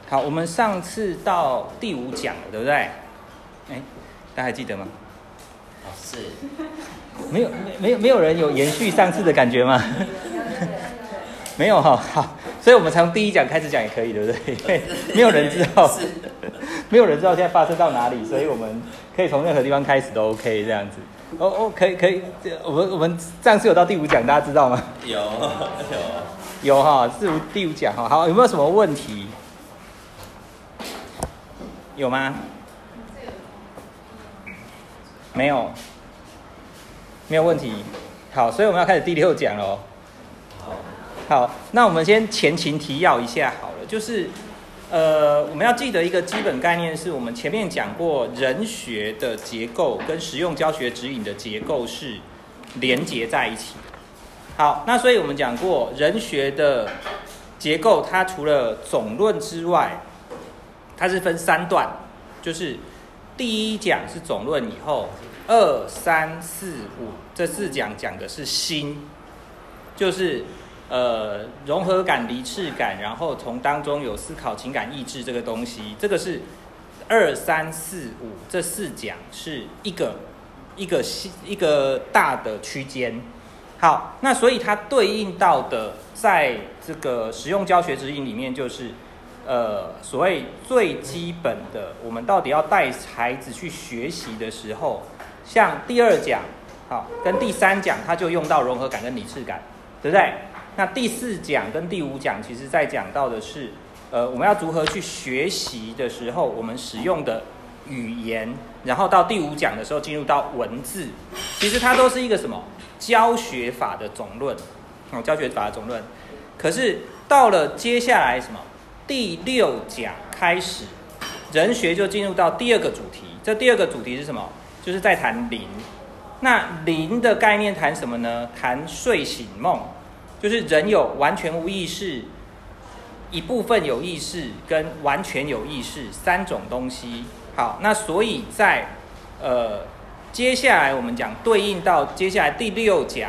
好，我们上次到第5讲了，对不对？哎，大家还记得吗？ 哦，是。 没有人有延续上次的感觉吗？没有哈，好，所以我们从第1讲开始讲也可以，对不对？因为没有人知道，没有人知道现在发生到哪里，所以我们可以从任何地方开始都 OK 这样子。可以，我们上次有到第5讲，大家知道吗？有哈，是第5讲哈。好，有没有什么问题？有吗？没有问题。好，所以我们要开始第6讲了。好，那我们先前情提要一下好了，就是我们要记得一个基本概念，是我们前面讲过，人学的结构跟实用教学指引的结构是连结在一起的。好，那所以我们讲过，人学的结构它除了总论之外，它是分3段，就是第1讲是总论以后，2、3、4、5这4讲讲的是心，就是融合感、离斥感，然后从当中有思考、情感、意志这个东西，这个是2、3、4、5这4讲是一个大的区间。好，那所以它对应到的在这个实用教学指引里面，就是所谓最基本的，我们到底要带孩子去学习的时候，像第2讲，好，跟第3讲，它就用到融合感跟理智感，对不对？那第4讲跟第5讲，其实在讲到的是，我们要如何去学习的时候，我们使用的语言，然后到第5讲的时候进入到文字，其实它都是一个什么教学法的总论，教学法的总论。可是到了接下来什么第6讲开始，人学就进入到第2个主题。这第2个主题是什么？就是在谈灵。那灵的概念谈什么呢？谈睡醒梦，就是人有完全无意识、一部分有意识跟完全有意识3种东西。好，那所以在接下来我们讲对应到接下来第6讲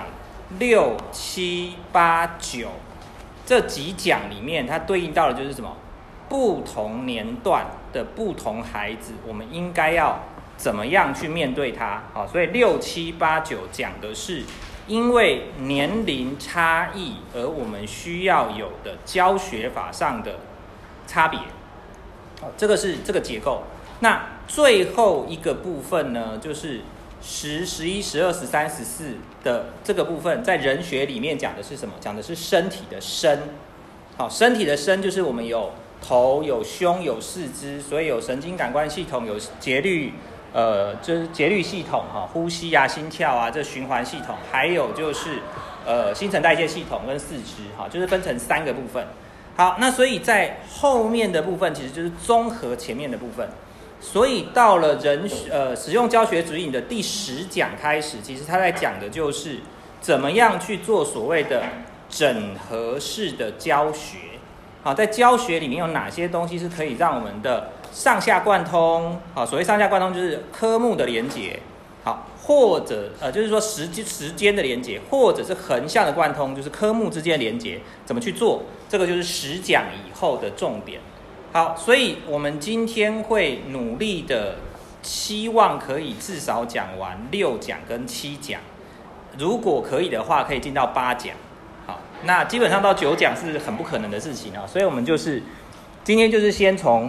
6、7、8、9这几讲里面，它对应到的就是什么？不同年段的不同孩子，我们应该要怎么样去面对它？好，所以6、7、8、9讲的是因为年龄差异而我们需要有的教学法上的差别。好，这个是这个结构。那最后一个部分呢，就是10、11、12、13、14的这个部分，在人学里面讲的是什么？讲的是身体的身。好，身体的身就是我们有头、有胸、有四肢，所以有神经感官系统，有节律，就是节律系统哈，呼吸啊、心跳啊，这循环系统，还有就是新陈代谢系统跟四肢哈，就是分成3个部分。好，那所以在后面的部分其实就是综合前面的部分。所以到了实用教学指引的第10讲开始，其实他在讲的就是怎么样去做所谓的整合式的教学。好，在教学里面有哪些东西是可以让我们的上下贯通？好，所谓上下贯通就是科目的连结，好，或者就是说时间的连结，或者是横向的贯通，就是科目之间的连结，怎么去做？这个就是10讲以后的重点。好，所以我们今天会努力的，希望可以至少讲完6讲跟7讲，如果可以的话，可以进到8讲。好，那基本上到9讲是很不可能的事情啊，所以我们就是今天就是先从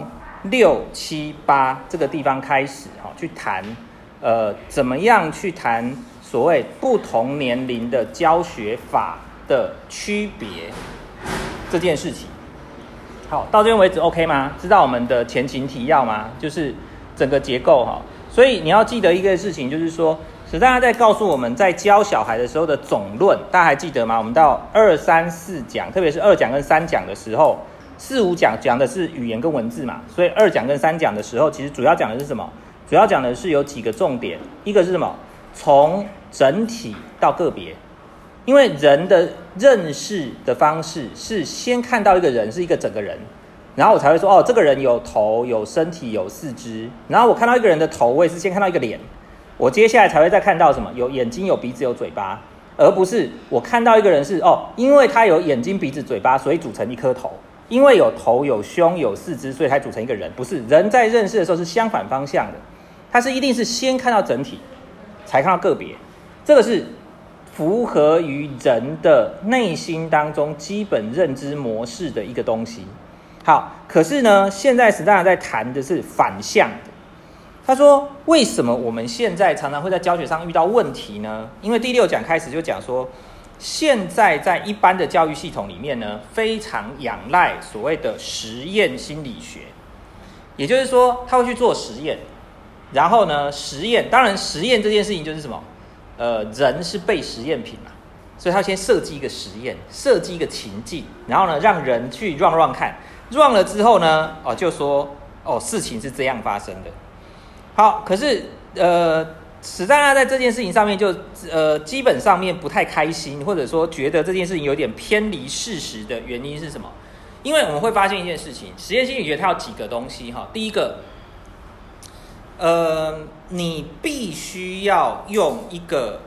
6、7、8这个地方开始，好，去谈怎么样去谈所谓不同年龄的教学法的区别这件事情。好，到这边为止 OK 吗？知道我们的前情提要吗？就是整个结构哈。所以你要记得一个事情，就是说史大家在告诉我们在教小孩的时候的总论，大家还记得吗？我们到2、3、4讲，特别是2讲跟3讲的时候，4、5讲讲的是语言跟文字嘛，所以2讲跟3讲的时候，其实主要讲的是什么？主要讲的是有几个重点，一个是什么？从整体到个别。因为人的认识的方式是先看到一个人是一个整个人，然后我才会说这个人有头、有身体、有四肢。然后我看到一个人的头，我也是先看到一个脸，我接下来才会再看到什么？有眼睛、有鼻子、有嘴巴，而不是我看到一个人是因为他有眼睛、鼻子、嘴巴，所以组成一颗头。 因为有头、有胸、有四肢，所以才组成一个人。不是，人在认识的时候是相反方向的，它是一定是先看到整体，才看到个别。这个是符合于人的内心当中基本认知模式的一个东西。好，可是呢，现在史大在谈的是反向的。他说，为什么我们现在常常会在教学上遇到问题呢？因为第6讲开始就讲说，现在在一般的教育系统里面呢，非常仰赖所谓的实验心理学，也就是说，他会去做实验，然后呢，实验，当然实验这件事情就是什么？人是被实验品嘛，所以他先设计一个实验，设计一个情境，然后呢，让人去 run 看，run 了之后呢，就说事情是这样发生的。好，可是史黛纳在这件事情上面就基本上面不太开心，或者说觉得这件事情有点偏离事实的原因是什么？因为我们会发现一件事情，实验心理学它有几个东西哈。第一个，你必须要用一个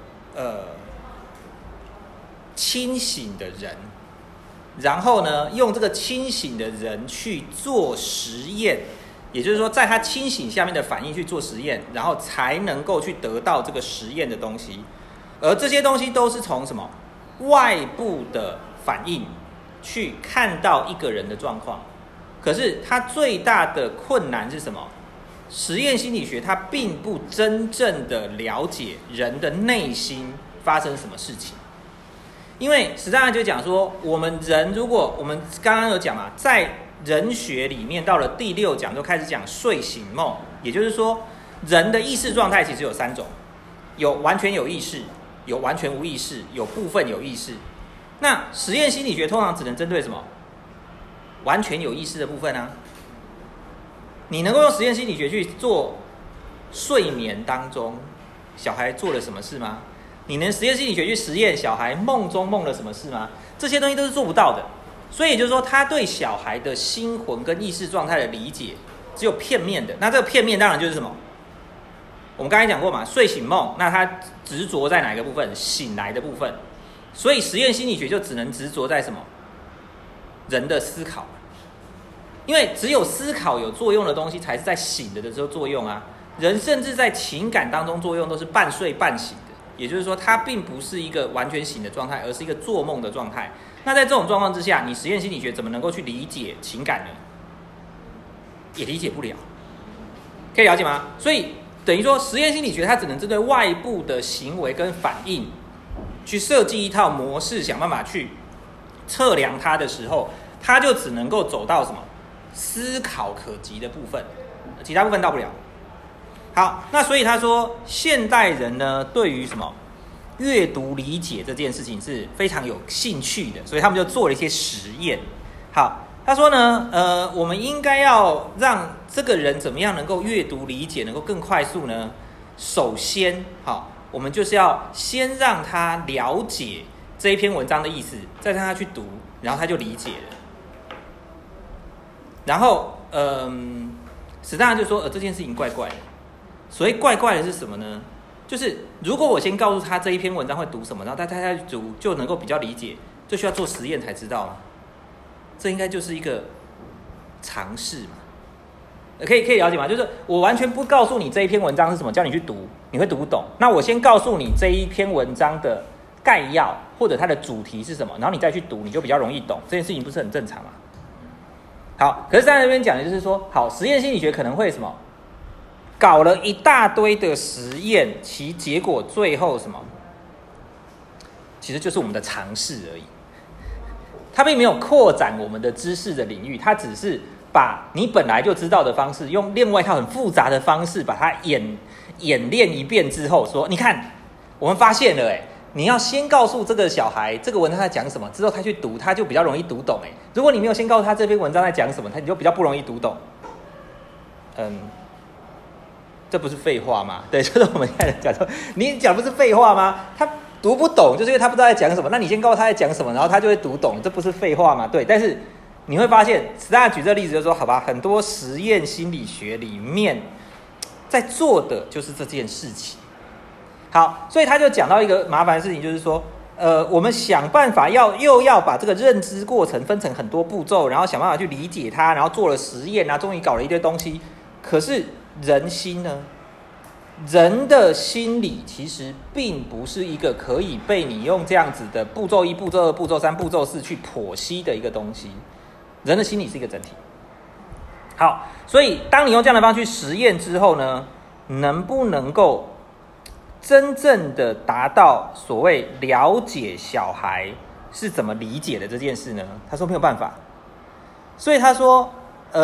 清醒的人，然后呢，用这个清醒的人去做实验，也就是说，在他清醒下面的反应去做实验，然后才能够去得到这个实验的东西。而这些东西都是从什么外部的反应去看到一个人的状况。可是它最大的困难是什么？实验心理学它并不真正的了解人的内心发生什么事情。因为史黛纳就讲说，我们人如果我们刚刚有讲嘛，在人学里面到了第6讲就开始讲睡醒梦，也就是说人的意识状态其实有3种，有完全有意识，有完全无意识，有部分有意识。那实验心理学通常只能针对什么？完全有意识的部分啊。你能够用实验心理学去做睡眠当中小孩做了什么事吗？你能实验心理学去实验小孩梦中梦了什么事吗？这些东西都是做不到的。所以也就是说，他对小孩的心魂跟意识状态的理解只有片面的。那这个片面当然就是什么？我们刚才讲过嘛，睡醒梦，那他执着在哪个部分？醒来的部分。所以实验心理学就只能执着在什么？人的思考。因为只有思考有作用的东西，才是在醒的时候作用啊。人甚至在情感当中作用都是半睡半醒的，也就是说，它并不是一个完全醒的状态，而是一个做梦的状态。那在这种状况之下，你实验心理学怎么能够去理解情感呢？也理解不了，可以了解吗？所以等于说，实验心理学它只能针对外部的行为跟反应，去设计一套模式，想办法去测量它的时候，它就只能够走到什么思考可及的部分，其他部分到不了。好，那所以他说，现代人呢，对于什么阅读理解这件事情是非常有兴趣的，所以他们就做了一些实验。好，他说呢，我们应该要让这个人怎么样能够阅读理解，能够更快速呢？首先，好，我们就是要先让他了解这一篇文章的意思，再让他去读，然后他就理解了。然后，史黛纳就说，这件事情怪怪的。所谓怪怪的是什么呢？就是如果我先告诉他这一篇文章会读什么，然后他去读就能够比较理解，就需要做实验才知道吗？这应该就是一个尝试嘛。可以了解吗？就是我完全不告诉你这一篇文章是什么，叫你去读，你会读不懂。那我先告诉你这一篇文章的概要或者它的主题是什么，然后你再去读，你就比较容易懂。这件事情不是很正常吗？好，可是在那边讲的就是说，好，实验心理学可能会什么？搞了一大堆的实验，其结果最后什么？其实就是我们的尝试而已。它并没有扩展我们的知识的领域，它只是把你本来就知道的方式，用另外一套很复杂的方式把它演练一遍之后，说你看，我们发现了，你要先告诉这个小孩这个文章在讲什么，之后他去读，他就比较容易读懂。如果你没有先告诉他这篇文章在讲什么，你就比较不容易读懂。这不是废话吗？对，就是我们现在讲说，你讲不是废话吗？他读不懂，就是因为他不知道在讲什么。那你先告诉他在讲什么，然后他就会读懂，这不是废话吗？对，但是你会发现，史黛纳举这个例子就是说，好吧，很多实验心理学里面在做的就是这件事情。好，所以他就讲到一个麻烦的事情，就是说， 我们想办法又要把这个认知过程分成很多步骤，然后想办法去理解它，然后做了实验啊，终于搞了一堆东西。可是人心呢？人的心理其实并不是一个可以被你用这样子的步骤1、步骤2、步骤3、步骤4去剖析的一个东西。人的心理是一个整体。好，所以当你用这样的方式去实验之后呢，能不能够真正的达到所谓了解小孩是怎么理解的这件事呢？他说没有办法。所以他说，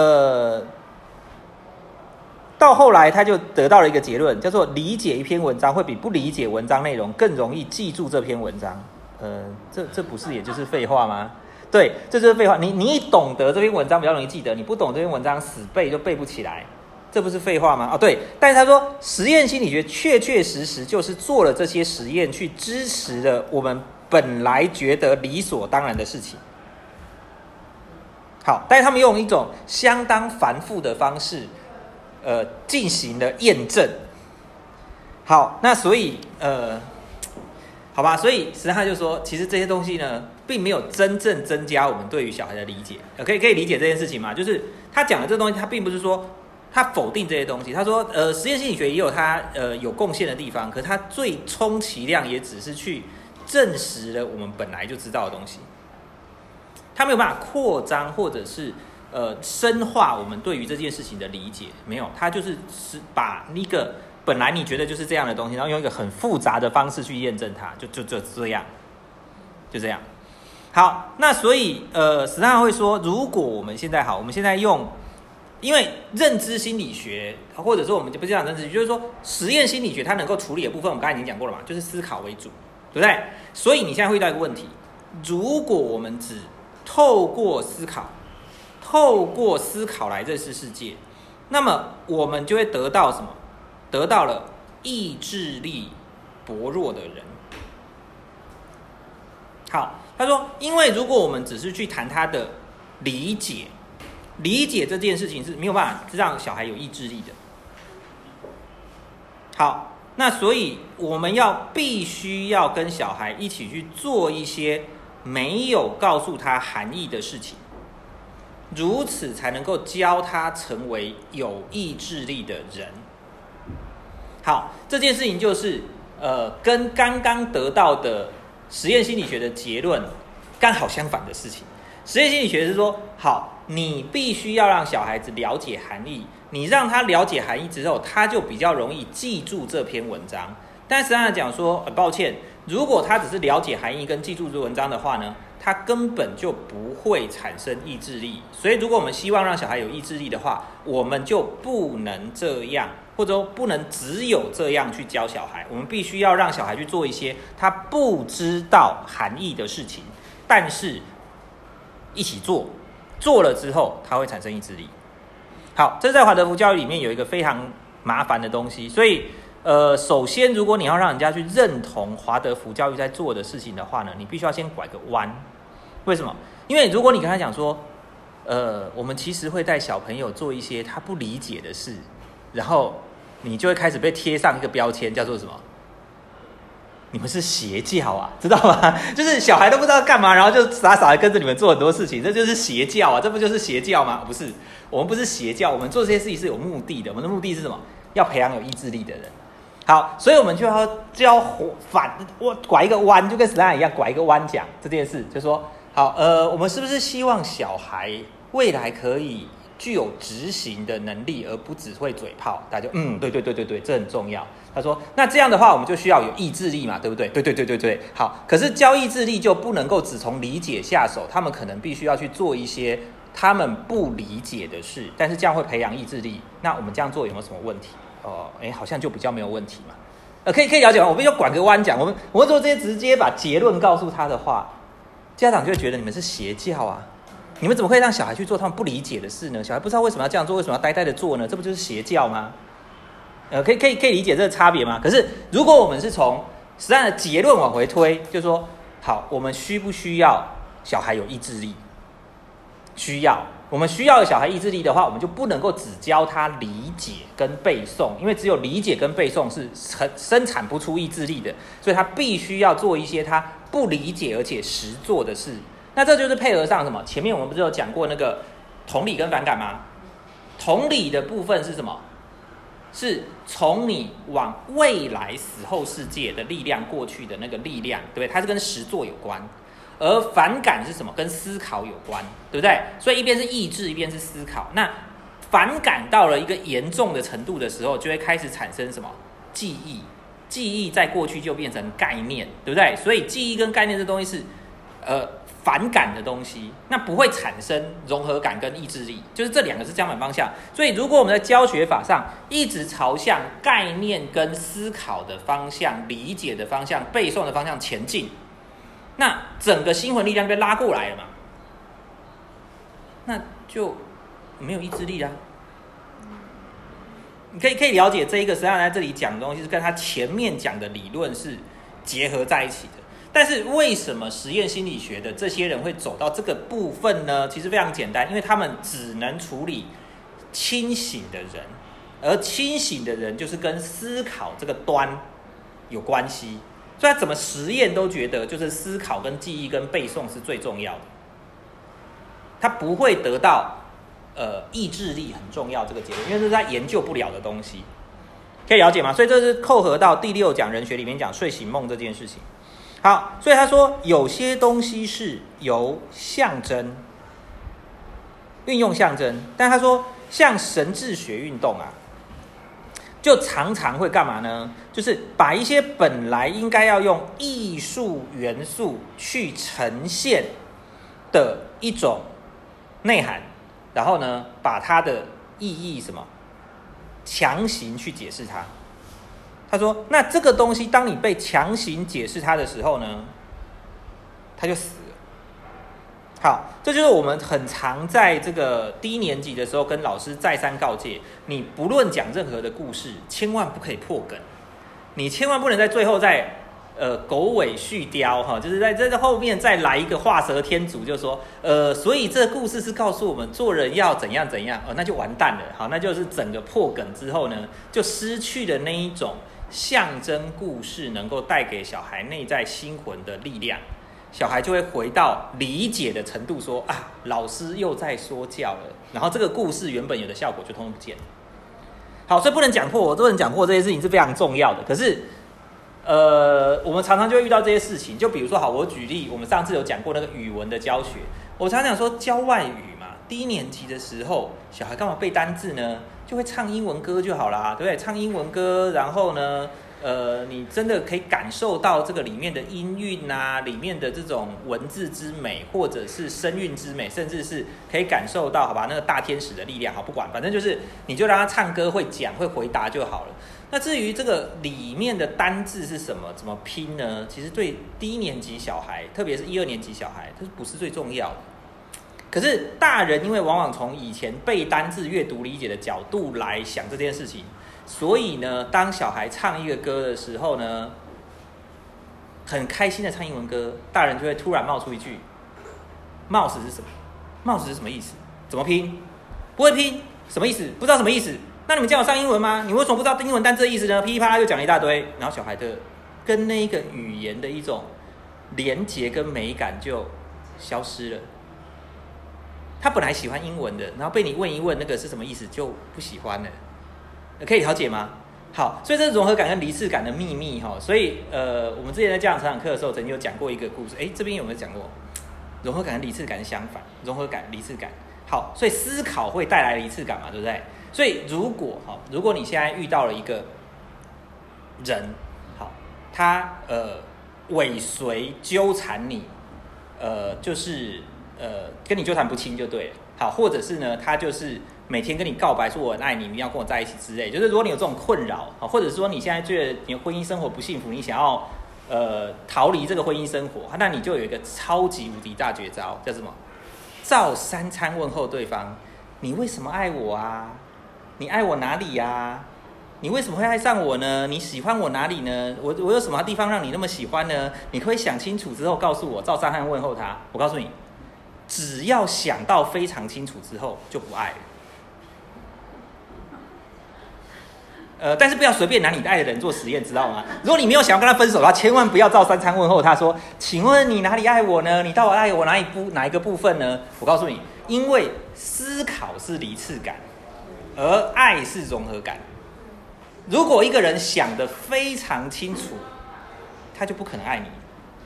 到后来他就得到了一个结论，叫做理解一篇文章会比不理解文章内容更容易记住这篇文章。这不是也就是废话吗？对，这就是废话。你懂得这篇文章比较容易记得，你不懂这篇文章死背就背不起来，这不是废话吗？对。但是他说，实验心理学确确实实就是做了这些实验，去支持了我们本来觉得理所当然的事情。好，但是他们用一种相当繁复的方式，进行了验证。好，那所以好吧，所以实际上就说，其实这些东西呢，并没有真正增加我们对于小孩的理解。可以理解这件事情吗？就是他讲的这东西，他并不是说他否定这些东西。他说，实验心理学也有他有贡献的地方，可是他最充其量也只是去证实了我们本来就知道的东西。他没有办法扩张或者是深化我们对于这件事情的理解，没有，他就是把一个本来你觉得就是这样的东西，然后用一个很复杂的方式去验证它，就这样，就这样。好，那所以史坦纳会说，如果我们现在用，因为认知心理学，或者说我们就不是讲认知，就是说实验心理学它能够处理的部分，我们刚才已经讲过了嘛，就是思考为主，对不对？所以你现在会遇到一个问题，如果我们只透过思考来认识世界，那么我们就会得到什么？得到了意志力薄弱的人。好，他说，因为如果我们只是去谈他的理解这件事情是没有办法让小孩有意志力的。好，那所以我们必须要跟小孩一起去做一些没有告诉他含义的事情，如此才能够教他成为有意志力的人。好，这件事情就是跟刚刚得到的实验心理学的结论刚好相反的事情。实验心理学是说，好，你必须要让小孩子了解含义，你让他了解含义之后，他就比较容易记住这篇文章。但实际上讲说，抱歉，如果他只是了解含义跟记住这文章的话呢，他根本就不会产生意志力。所以如果我们希望让小孩有意志力的话，我们就不能这样，或者说不能只有这样去教小孩，我们必须要让小孩去做一些他不知道含义的事情，但是一起做了之后他会产生意志力。好，这在华德福教育里面有一个非常麻烦的东西。所以首先如果你要让人家去认同华德福教育在做的事情的话呢，你必须要先拐个弯。为什么？因为如果你跟他讲说我们其实会带小朋友做一些他不理解的事，然后你就会开始被贴上一个标签，叫做什么？你们是邪教啊，知道吗？就是小孩都不知道干嘛，然后就傻傻的跟着你们做很多事情，这就是邪教啊！这不就是邪教吗？不是，我们不是邪教，我们做这些事情是有目的的。我们的目的是什么？要培养有意志力的人。好，所以我们就要我拐一个弯，就跟史坦一样拐一个弯讲这件事，就说好，我们是不是希望小孩未来可以具有执行的能力，而不只会嘴炮？大家就对，这很重要。他说，那这样的话，我们就需要有意志力嘛，对不对？对。好，可是教意志力就不能够只从理解下手，他们可能必须要去做一些他们不理解的事，但是这样会培养意志力。那我们这样做有没有什么问题？好像就比较没有问题嘛。可以了解吗？我们要拐个弯讲，我们做这些直接把结论告诉他的话，家长就会觉得你们是邪教啊！你们怎么会让小孩去做他们不理解的事呢？小孩不知道为什么要这样做，为什么要呆呆的做呢？这不就是邪教吗？可以理解这个差别吗？可是如果我们是从实际上的结论往回推，就是说，好，我们需不需要小孩有意志力？需要。 我们需要小孩意志力的话，我们就不能够只教他理解跟背诵，因为只有理解跟背诵是生产不出意志力的，所以他必须要做一些他不理解而且实做的事。那这就是配合上什么？前面我们不是有讲过那个同理跟反感吗？同理的部分是什么？是从你往未来死后世界的力量过去的那个力量，对不对？它是跟实作有关。而反感是什么？跟思考有关，对不对？所以一边是意志，一边是思考。那反感到了一个严重的程度的时候，就会开始产生什么？记忆。记忆在过去就变成概念，对不对？所以记忆跟概念这东西是反感的东西，那不会产生融合感跟意志力，就是这两个是相反方向。所以如果我们在教学法上一直朝向概念跟思考的方向、理解的方向、背诵的方向前进，那整个心魂力量被拉过来了嘛，那就没有意志力啦。你可以了解这一个，实际上在这里讲的东西是跟他前面讲的理论是结合在一起的。但是为什么实验心理学的这些人会走到这个部分呢？其实非常简单，因为他们只能处理清醒的人，而清醒的人就是跟思考这个端有关系。所以他怎么实验都觉得就是思考跟记忆跟背诵是最重要的，他不会得到意志力很重要这个结论，因为这是他研究不了的东西，可以了解吗？所以这是扣合到第6讲人学里面讲睡醒梦这件事情。好，所以他说有些东西是由象征运用象征，但他说像神智学运动啊，就常常会干嘛呢？就是把一些本来应该要用艺术元素去呈现的一种内涵，然后呢，把它的意义什么强行去解释它。他说，那这个东西当你被强行解释它的时候呢，它就死了。好，这就是我们很常在这个低年级的时候跟老师再三告诫，你不论讲任何的故事，千万不可以破梗，你千万不能在最后再狗尾续貂哈，就是在这后面再来一个画蛇添足，就说所以这个故事是告诉我们做人要怎样怎样，那就完蛋了。好，那就是整个破梗之后呢，就失去了那一种象征故事能够带给小孩内在心魂的力量，小孩就会回到理解的程度说啊，老师又在说教了，然后这个故事原本有的效果就通通不见了。好，所以不能讲破，不能讲破这些事情是非常重要的。可是我们常常就会遇到这些事情，就比如说好，我举例，我们上次有讲过那个语文的教学，我常常讲说教外语嘛，低年级的时候，小孩干嘛背单字呢？就会唱英文歌就好啦，对不对？唱英文歌，然后呢，你真的可以感受到这个里面的音韵啊，里面的这种文字之美，或者是声韵之美，甚至是可以感受到，好吧，那个大天使的力量，好，不管，反正就是你就让他唱歌会讲会回答就好了。那至于这个里面的单字是什么，怎么拼呢？其实对低年级小孩，特别是1、2年级小孩，这不是最重要的。可是大人因为往往从以前背单字、阅读理解的角度来想这件事情，所以呢，当小孩唱一个歌的时候呢，很开心的唱英文歌，大人就会突然冒出一句 ：“mouse 是什么 ？mouse 是什么意思？怎么拼？不会拼，什么意思？不知道什么意思？那你们叫我上英文吗？你为什么不知道英文单字的意思呢？”噼里啪啦就讲了一大堆，然后小孩的跟那个语言的一种连结跟美感就消失了。他本来喜欢英文的，然后被你问一问那个是什么意思，就不喜欢了。可以了解吗？好，所以这是融合感跟离次感的秘密哈。所以我们之前在家长成长课的时候，曾经有讲过一个故事。这边有没有讲过？融合感跟离次感相反，融合感、离次感。好，所以思考会带来离次感嘛，对不对？所以如果你现在遇到了一个人，好，他尾随纠缠你，就是跟你纠缠不清就对了。好，或者是呢，他就是每天跟你告白说我很爱你，你一定要跟我在一起之类。就是如果你有这种困扰，或者是说你现在觉得你的婚姻生活不幸福，你想要逃离这个婚姻生活，那你就有一个超级无敌大绝招，叫什么？照3餐问候对方，你为什么爱我啊？你爱我哪里啊？你为什么会爱上我呢？你喜欢我哪里呢？我有什么地方让你那么喜欢呢？你可以想清楚之后告诉我，照3餐问候他。我告诉你， 只要想到非常清楚之后就不爱了。但是不要随便拿你爱的人做实验，知道吗？如果你没有想要跟他分手的话，千万不要照三餐问候他说：“请问你哪里爱我呢？你到底爱我哪一个部分呢？”我告诉你，因为思考是离次感，而爱是融合感。如果一个人想得非常清楚，他就不可能爱你。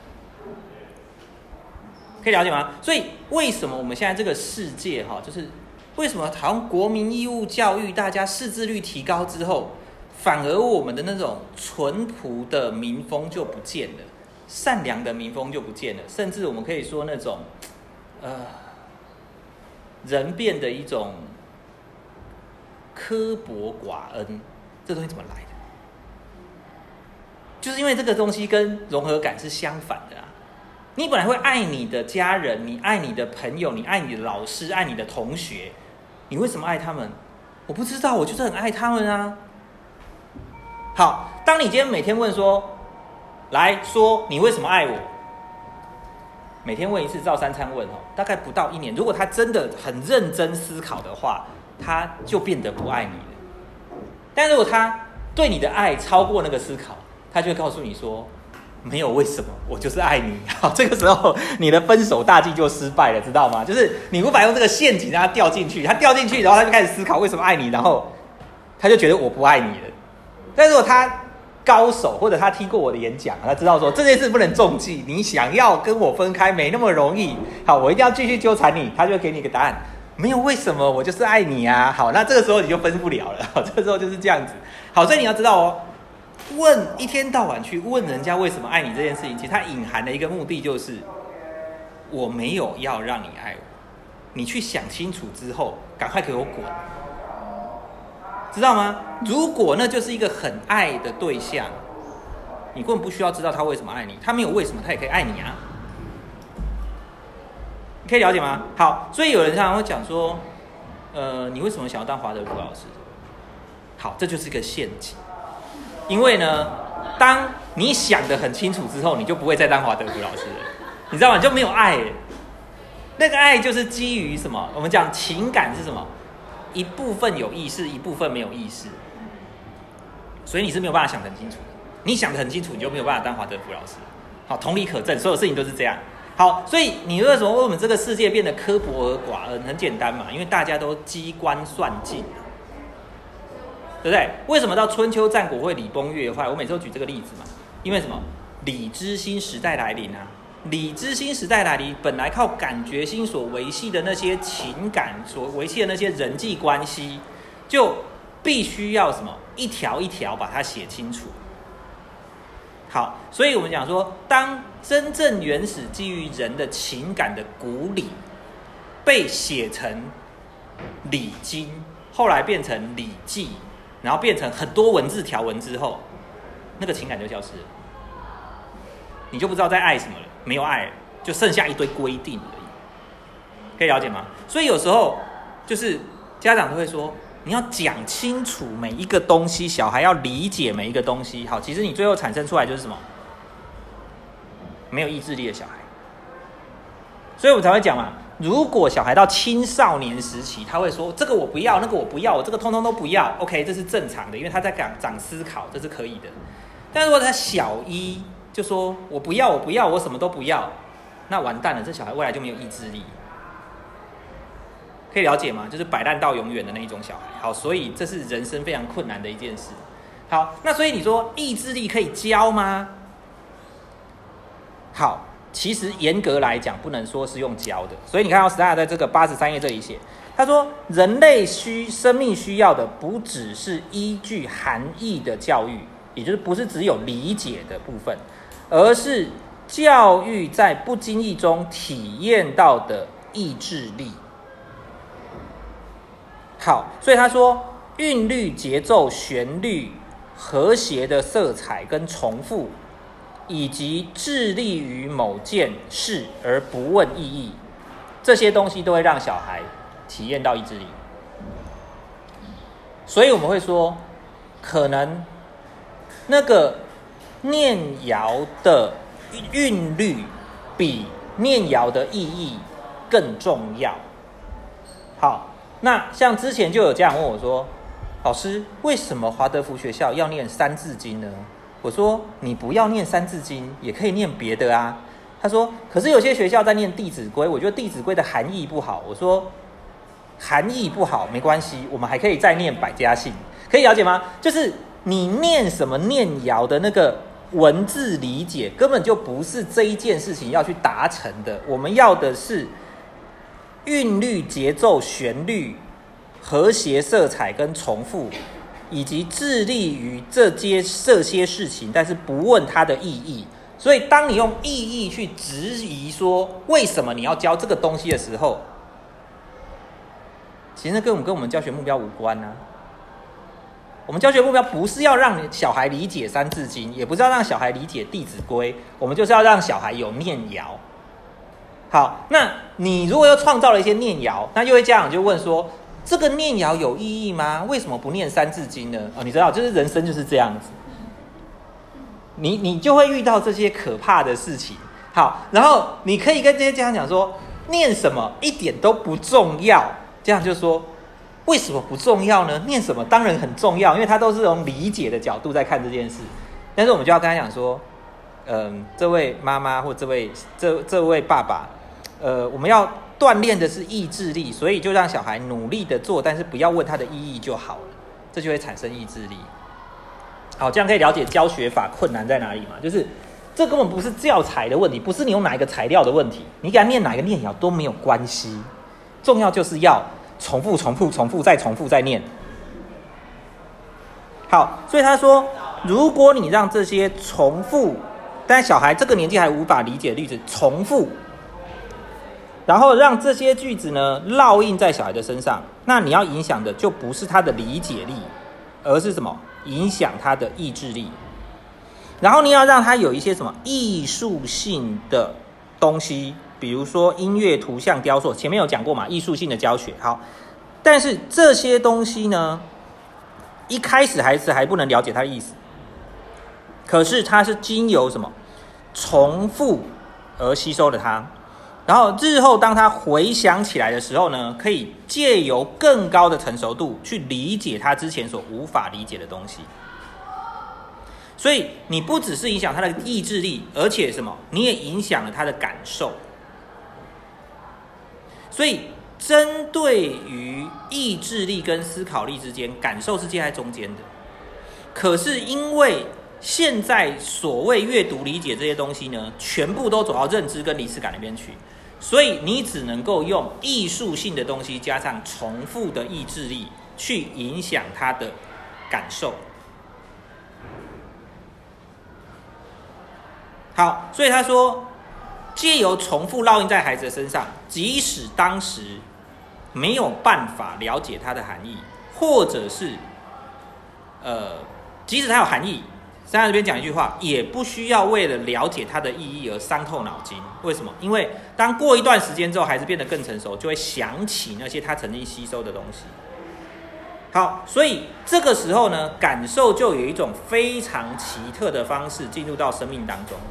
可以了解吗？所以为什么我们现在这个世界就是为什么好像国民义务教育大家识字率提高之后，反而我们的那种淳朴的民风就不见了，善良的民风就不见了，甚至我们可以说那种人变的一种刻薄寡恩，这东西怎么来的？就是因为这个东西跟融合感是相反的啊。你本来会爱你的家人，你爱你的朋友，你爱你的老师，爱你的同学，你为什么爱他们？我不知道，我就是很爱他们啊。好，当你今天每天问说，来说你为什么爱我？每天问一次，照三餐问大概不到1年，如果他真的很认真思考的话，他就变得不爱你了。但如果他对你的爱超过那个思考，他就会告诉你说，没有为什么，我就是爱你。好，这个时候你的分手大计就失败了，知道吗？就是你无法用这个陷阱让他掉进去，他掉进去，然后他就开始思考为什么爱你，然后他就觉得我不爱你了。但如果他高手或者他听过我的演讲，他知道说这件事不能中计，你想要跟我分开没那么容易。好，我一定要继续纠缠你，他就会给你一个答案，没有为什么，我就是爱你啊。好，那这个时候你就分不了了。好，这个时候就是这样子。好，所以你要知道问一天到晚去问人家为什么爱你这件事情，其实它隐含的一个目的就是，我没有要让你爱我，你去想清楚之后，赶快给我滚，知道吗？如果那就是一个很爱的对象，你根本不需要知道他为什么爱你，他没有为什么，他也可以爱你啊。你可以了解吗？好，所以有人常常会讲说，你为什么想要当华德福老师？好，这就是一个陷阱。因为呢，当你想得很清楚之后，你就不会再当华德福老师了，你知道吗？你就没有爱了。那个爱就是基于什么？我们讲情感是什么？一部分有意识，一部分没有意识，所以你是没有办法想得很清楚的。你想得很清楚，你就没有办法当华德福老师。好，同理可证，所有事情都是这样。好，所以你为什么我们这个世界变得刻薄而寡恩？很简单嘛，因为大家都机关算尽。对不对？为什么到春秋战国会礼崩乐坏？我每次都举这个例子嘛，因为什么？礼之心时代来临啊！礼之心时代来临，本来靠感觉心所维系的那些情感，所维系的那些人际关系，就必须要什么？一条一条把它写清楚。好，所以我们讲说，当真正原始基于人的情感的古礼被写成礼经，后来变成礼记。然后变成很多文字条文之后，那个情感就消失了，你就不知道在爱什么了，没有爱了，就剩下一堆规定而已。可以了解吗？所以有时候就是家长都会说，你要讲清楚每一个东西，小孩要理解每一个东西。好，其实你最后产生出来就是什么？没有意志力的小孩。所以我们才会讲嘛。如果小孩到青少年时期，他会说这个我不要，那个我不要，我这个通通都不要。OK， 这是正常的，因为他在长思考，这是可以的。但如果他小一就说我不要，我不要，我什么都不要，那完蛋了，这小孩未来就没有意志力。可以了解吗？就是摆烂到永远的那一种小孩。好，所以这是人生非常困难的一件事。好，那所以你说意志力可以教吗？好。其实严格来讲，不能说是用教的。所以你看到史泰尔在这个83页这里写，他说人类生命需要的不只是依据含义的教育，也就是不是只有理解的部分，而是教育在不经意中体验到的意志力。好，所以他说韵律、节奏、旋律、和谐的色彩跟重复，以及致力于某件事而不问意义，这些东西都会让小孩体验到意志力。所以我们会说，可能那个念谣的韵律比念谣的意义更重要。好，那像之前就有家长问我说，老师，为什么华德福学校要念三字经呢？我说你不要念三字经，也可以念别的啊。他说可是有些学校在念弟子规，我觉得弟子规的含义不好。我说含义不好没关系，我们还可以再念百家姓，可以了解吗？就是你念什么念爻的那个文字理解，根本就不是这一件事情要去达成的。我们要的是韵律、节奏、旋律、和谐、色彩跟重复，以及致力于这些事情，但是不问它的意义。所以当你用意义去质疑说为什么你要教这个东西的时候，其实跟我们教学目标无关啊。我们教学目标不是要让小孩理解三字经，也不是要让小孩理解弟子规，我们就是要让小孩有念爻。好，那你如果又创造了一些念爻，那有些家长就问说，这个念爻有意义吗？为什么不念三字经呢？你知道，就是人生就是这样子，你就会遇到这些可怕的事情。好，然后你可以跟这些家长讲说，念什么一点都不重要。这样就说，为什么不重要呢？念什么当然很重要，因为他都是从理解的角度在看这件事。但是我们就要跟他讲说，这位妈妈或这位爸爸，我们要锻炼的是意志力，所以就让小孩努力的做，但是不要问他的意义就好了，这就会产生意志力。好，这样可以了解教学法困难在哪里嘛？就是这根本不是教材的问题，不是你用哪一个材料的问题，你给他念哪一个念爻都没有关系，重要就是要重复再念。好，所以他说，如果你让这些重复，但小孩这个年纪还无法理解的句子重复，然后让这些句子呢烙印在小孩的身上，那你要影响的就不是他的理解力，而是什么？影响他的意志力。然后你要让他有一些什么艺术性的东西，比如说音乐、图像、雕塑，前面有讲过嘛，艺术性的教学。好，但是这些东西呢，一开始孩子还不能了解他的意思，可是他是经由什么重复而吸收了它，然后日后当他回想起来的时候呢，可以借由更高的成熟度去理解他之前所无法理解的东西。所以你不只是影响他的意志力，而且什么？你也影响了他的感受。所以针对于意志力跟思考力之间，感受是介在中间的。可是因为现在所谓阅读理解这些东西呢，全部都走到认知跟离次感那边去，所以你只能够用艺术性的东西加上重复的意志力去影响他的感受。好，所以他说，借由重复烙印在孩子的身上，即使当时没有办法了解它的含义，或者是即使它有含义，在这边讲一句话，也不需要为了了解它的意义而伤透脑筋。为什么？因为当过一段时间之后，孩子变得更成熟，就会想起那些他曾经吸收的东西。好，所以这个时候呢，感受就有一种非常奇特的方式进入到生命当中。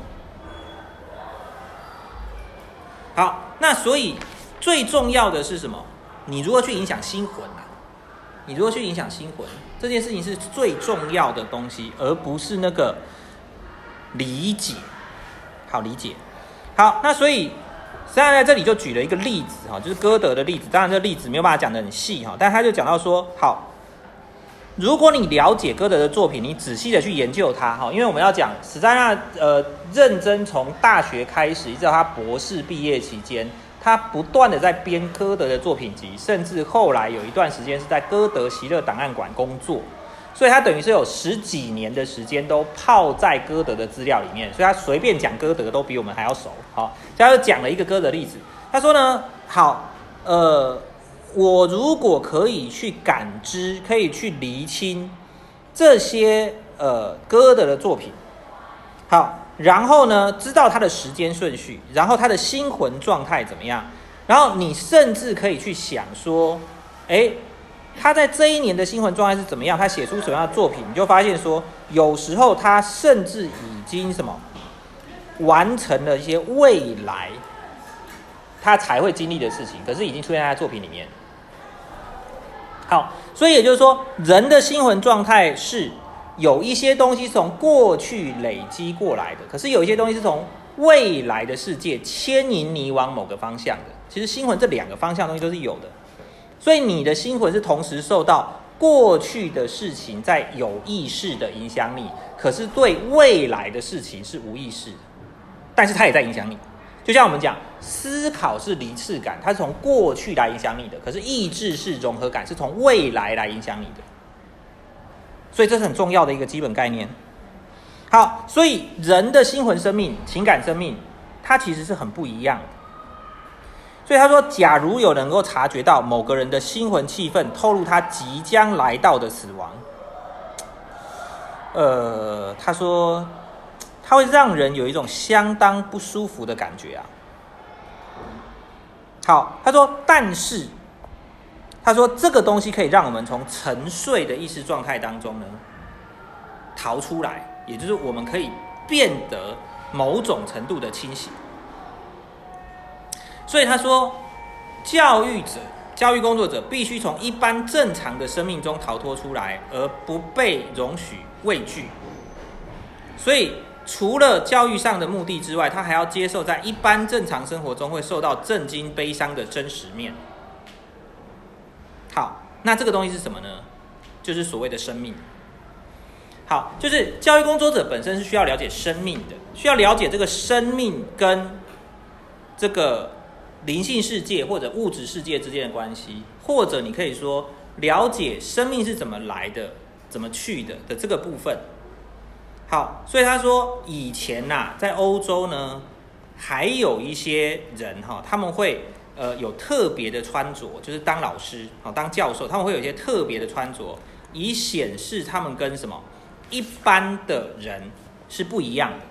好，那所以最重要的是什么？你如何去影响心魂啊？你如何去影响心魂？这件事情是最重要的东西，而不是那个理解。好，理解。好，那所以实际上在这里就举了一个例子，就是歌德的例子。当然这个例子没有办法讲得很细，但他就讲到说，好，如果你了解歌德的作品，你仔细的去研究它，因为我们要讲史黛纳认真从大学开始一直到他博士毕业期间，他不断的在编歌德的作品集，甚至后来有一段时间是在歌德席勒档案馆工作，所以他等于是有10几年的时间都泡在歌德的资料里面，所以他随便讲歌德都比我们还要熟。好，他就讲了一个歌德例子，他说呢，好，我如果可以去感知，可以去厘清这些歌德的作品，好，然后呢，知道他的时间顺序，然后他的心魂状态怎么样，然后你甚至可以去想说，他在这一年的心魂状态是怎么样，他写出什么样的作品，你就发现说，有时候他甚至已经什么完成了一些未来他才会经历的事情，可是已经出现在他作品里面。好，所以也就是说，人的心魂状态是有一些东西从过去累积过来的，可是有一些东西是从未来的世界牵引你往某个方向的。其实心魂这两个方向的东西都是有的，所以你的心魂是同时受到过去的事情在有意识的影响你，可是对未来的事情是无意识的，但是它也在影响你。就像我们讲，思考是离次感，它是从过去来影响你的，可是意志是融合感，是从未来来影响你的。所以这是很重要的一个基本概念。好，所以人的心魂生命、情感生命，它其实是很不一样的。所以他说，假如有人能够察觉到某个人的心魂气氛透露他即将来到的死亡，他说它会让人有一种相当不舒服的感觉啊。好，他说，但是他说这个东西可以让我们从沉睡的意识状态当中呢逃出来，也就是我们可以变得某种程度的清醒。所以他说，教育者、教育工作者必须从一般正常的生命中逃脱出来，而不被容许畏惧。所以除了教育上的目的之外，他还要接受在一般正常生活中会受到震惊、悲伤的真实面。好，那这个东西是什么呢？就是所谓的生命。好，就是教育工作者本身是需要了解生命的，需要了解这个生命跟这个灵性世界或者物质世界之间的关系，或者你可以说了解生命是怎么来的、怎么去的这个部分。好，所以他说以前在欧洲呢，还有一些人他们会有特别的穿着，就是当老师当教授，他们会有一些特别的穿着，以显示他们跟什么一般的人是不一样的。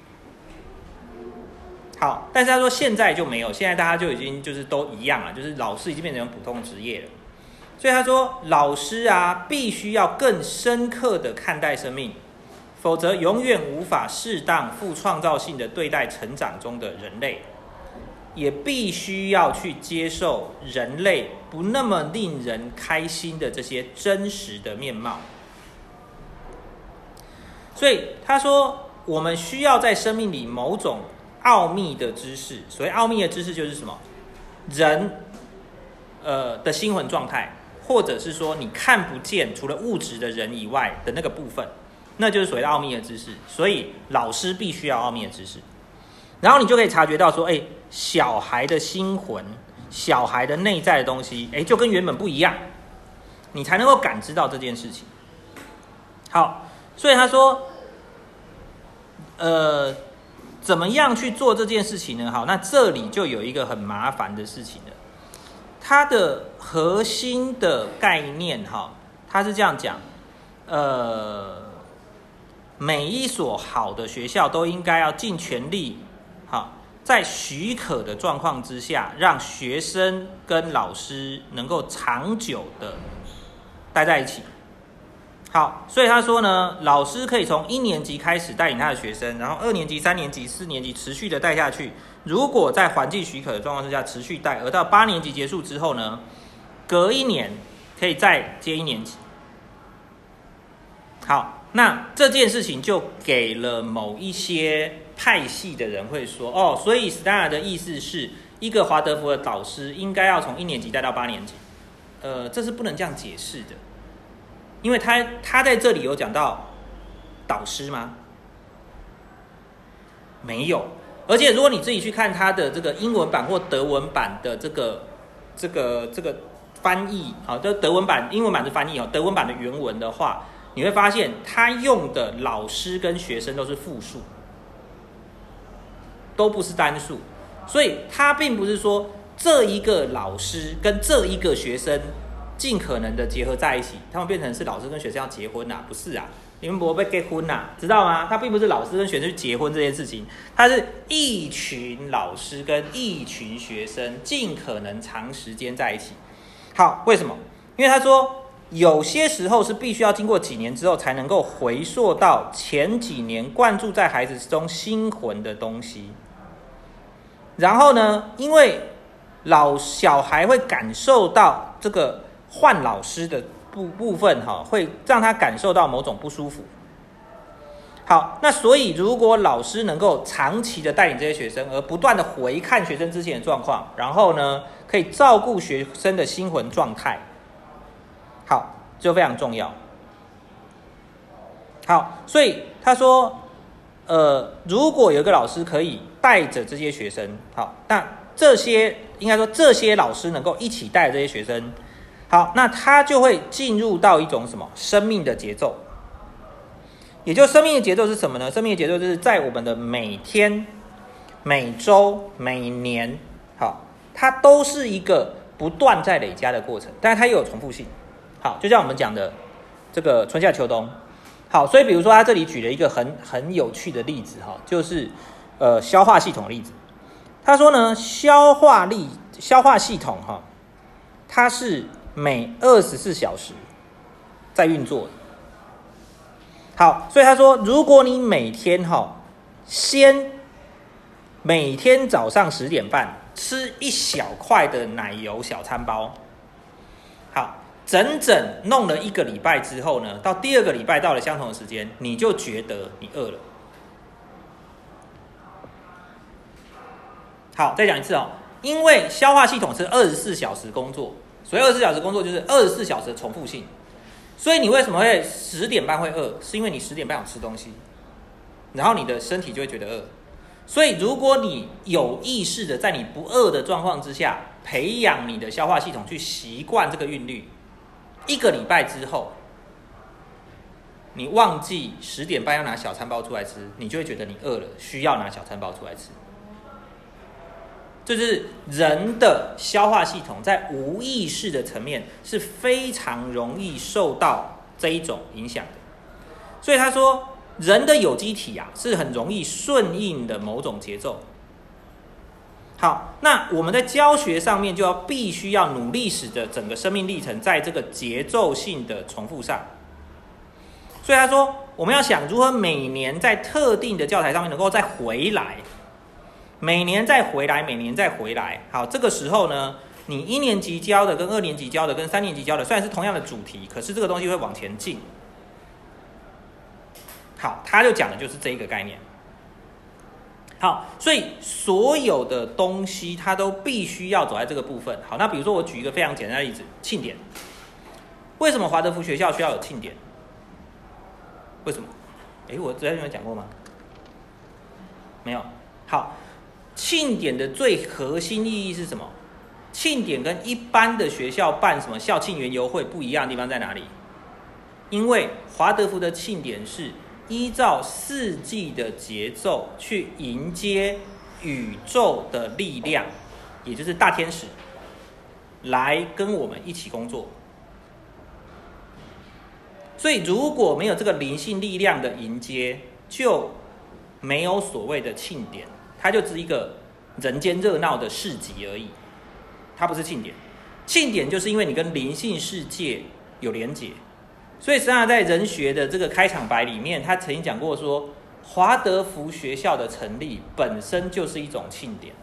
好，但是他说现在就没有，现在大家就已经就是都一样了，就是老师已经变成普通职业了。所以他说老师必须要更深刻的看待生命，否则永远无法适当富创造性的对待成长中的人类，也必须要去接受人类不那么令人开心的这些真实的面貌。所以他说我们需要在生命里某种奥秘的知识，所谓奥秘的知识就是什么？人的心魂状态，或者是说你看不见除了物质的人以外的那个部分，那就是所谓的奥秘的知识。所以老师必须要奥秘的知识，然后你就可以察觉到说，小孩的心魂、小孩的内在的东西，就跟原本不一样，你才能够感知到这件事情。好，所以他说，怎么样去做这件事情呢？好，那这里就有一个很麻烦的事情了。它的核心的概念，它是这样讲，每一所好的学校都应该要尽全力，在许可的状况之下，让学生跟老师能够长久的待在一起。好，所以他说呢，老师可以从1年级开始带领他的学生，然后2年级、3年级、4年级持续的带下去。如果在环境许可的状况之下持续带，而到8年级结束之后呢，隔1年可以再接1年级。好，那这件事情就给了某一些派系的人会说，所以 Steiner 的意思是一个华德福的导师应该要从1年级带到8年级。这是不能这样解释的。因为他在这里有讲到导师吗？没有。而且如果你自己去看他的这个英文版或德文版的这个翻译，就德文版、英文版的翻译，德文版的原文的话，你会发现他用的老师跟学生都是复数，都不是单数。所以他并不是说这一个老师跟这一个学生尽可能的结合在一起，他们变成是老师跟学生要结婚不是你们不会结婚知道吗？他并不是老师跟学生去结婚这件事情，他是一群老师跟一群学生尽可能长时间在一起。好，为什么？因为他说有些时候是必须要经过几年之后才能够回溯到前几年灌注在孩子中心魂的东西。然后呢，因为小孩会感受到这个换老师的部分会让他感受到某种不舒服。好，那所以如果老师能够长期的带领这些学生，而不断的回看学生之前的状况，然后呢可以照顾学生的心魂状态，好，就非常重要。好，所以他说如果有一个老师可以带着这些学生，好，那这些老师能够一起带着这些学生，好，那他就会进入到一种什么生命的节奏。也就生命的节奏是什么呢？生命的节奏就是在我们的每天、每周、每年，好，它都是一个不断在累加的过程，但是它又有重复性。好，就像我们讲的这个春夏秋冬。好，所以比如说他这里举了一个很有趣的例子哈，就是消化系统的例子。他说呢，消化系统哈，它是每24小时在运作的。好，所以他说，如果你每天每天早上10点半吃一小块的奶油小餐包，好，整整弄了1个礼拜之后呢，到第2个礼拜到了相同的时间，你就觉得你饿了。好，再讲一次哦，因为消化系统是24小时工作，所以24小时工作就是24小时的重复性。所以你为什么会10点半会饿？是因为你10点半有吃东西，然后你的身体就会觉得饿。所以如果你有意识的在你不饿的状况之下，培养你的消化系统去习惯这个韵律，1个礼拜之后，你忘记10点半要拿小餐包出来吃，你就会觉得你饿了，需要拿小餐包出来吃。这就是人的消化系统在无意识的层面是非常容易受到这一种影响的。所以他说，人的有机体是很容易顺应的某种节奏。好，那我们在教学上面就必须要努力使得整个生命历程在这个节奏性的重复上。所以他说，我们要想如何每年在特定的教材上面能够再回来。每年再回来，每年再回来。好，这个时候呢，你1年级教的跟2年级教的跟3年级教的虽然是同样的主题，可是这个东西会往前进。好，他就讲的就是这一个概念。好，所以所有的东西它都必须要走在这个部分。好，那比如说我举一个非常简单的例子，庆典。为什么华德福学校需要有庆典？为什么？我之前有讲过吗？没有。好。庆典的最核心意义是什么？庆典跟一般的学校办什么校庆园游会不一样的地方在哪里？因为华德福的庆典是依照4季的节奏去迎接宇宙的力量，也就是大天使来跟我们一起工作。所以如果没有这个灵性力量的迎接，就没有所谓的庆典，它就只是一个人间热闹的市集而已，它不是庆典。庆典就是因为你跟灵性世界有连结，所以实际上在人学的这个开场白里面，他曾经讲过说，华德福学校的成立本身就是一种庆典。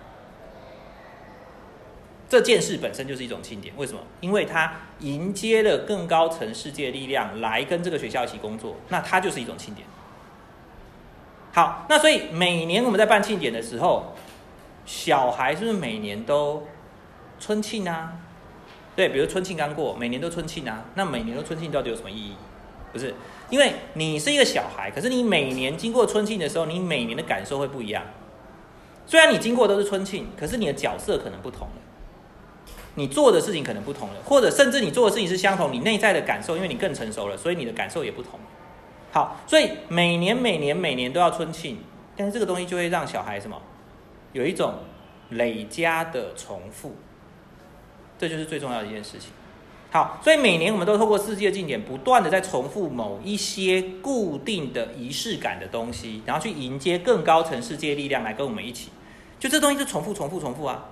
这件事本身就是一种庆典，为什么？因为它迎接了更高层世界力量来跟这个学校一起工作，那它就是一种庆典。好，那所以每年我们在办庆典的时候，小孩是不是每年都春庆啊？对，比如春庆刚过，每年都春庆啊。那每年都春庆到底有什么意义？不是，因为你是一个小孩，可是你每年经过春庆的时候，你每年的感受会不一样。虽然你经过都是春庆，可是你的角色可能不同了，你做的事情可能不同了，或者甚至你做的事情是相同，你内在的感受，因为你更成熟了，所以你的感受也不同。好，所以每年都要春庆，但是这个东西就会让小孩什么，有一种累加的重复，这就是最重要的一件事情。好，所以每年我们都透过4季的庆典，不断的在重复某一些固定的仪式感的东西，然后去迎接更高层世界力量来跟我们一起，就这东西就重复啊。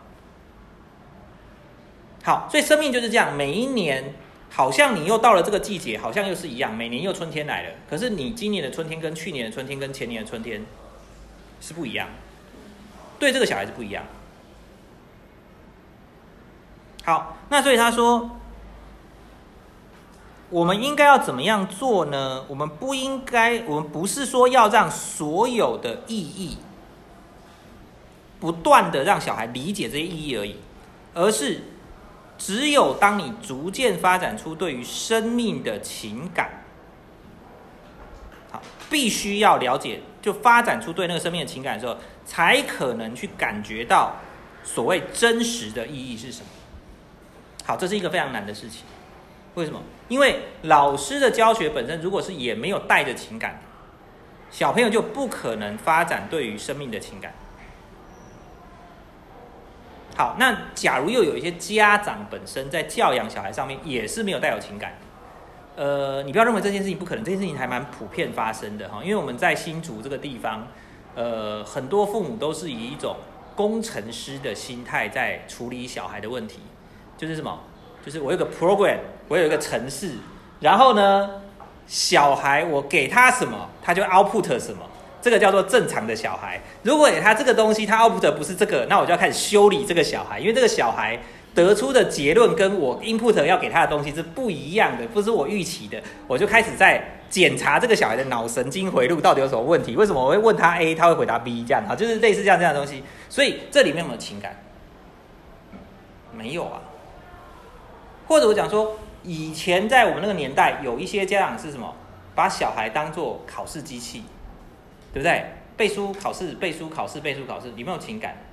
好，所以生命就是这样，每一年好像你又到了这个季节，好像又是一样，每年又春天来了。可是你今年的春天跟去年的春天跟前年的春天是不一样，对这个小孩子不一样。 好，那所以他说，我们应该要怎么样做呢？我们不是说要让所有的意义不断的让小孩理解这些意义而已，而是只有当你逐渐发展出对于生命的情感，好，必须要了解，就发展出对那个生命的情感的时候，才可能去感觉到所谓真实的意义是什么。好，这是一个非常难的事情。为什么？因为老师的教学本身如果是也没有带着情感，小朋友就不可能发展对于生命的情感。好，那假如又有一些家长本身在教养小孩上面也是没有带有情感，你不要认为这件事情不可能，这件事情还蛮普遍发生的哈。因为我们在新竹这个地方，很多父母都是以一种工程师的心态在处理小孩的问题，就是什么？就是我有个 program， 我有一个程式，然后呢，小孩我给他什么，他就 output 什么。这个叫做正常的小孩。如果给他这个东西，他 output 不是这个，那我就要开始修理这个小孩，因为这个小孩得出的结论跟我 input 要给他的东西是不一样的，不是我预期的，我就开始在检查这个小孩的脑神经回路到底有什么问题。为什么我会问他 A， 他会回答 B 这样啊？就是类似这样的东西。所以这里面有没有情感？没有啊。或者我讲说，以前在我们那个年代，有一些家长是什么，把小孩当作考试机器，对不对？背书考试，背书考试，背书考试，有没有情感？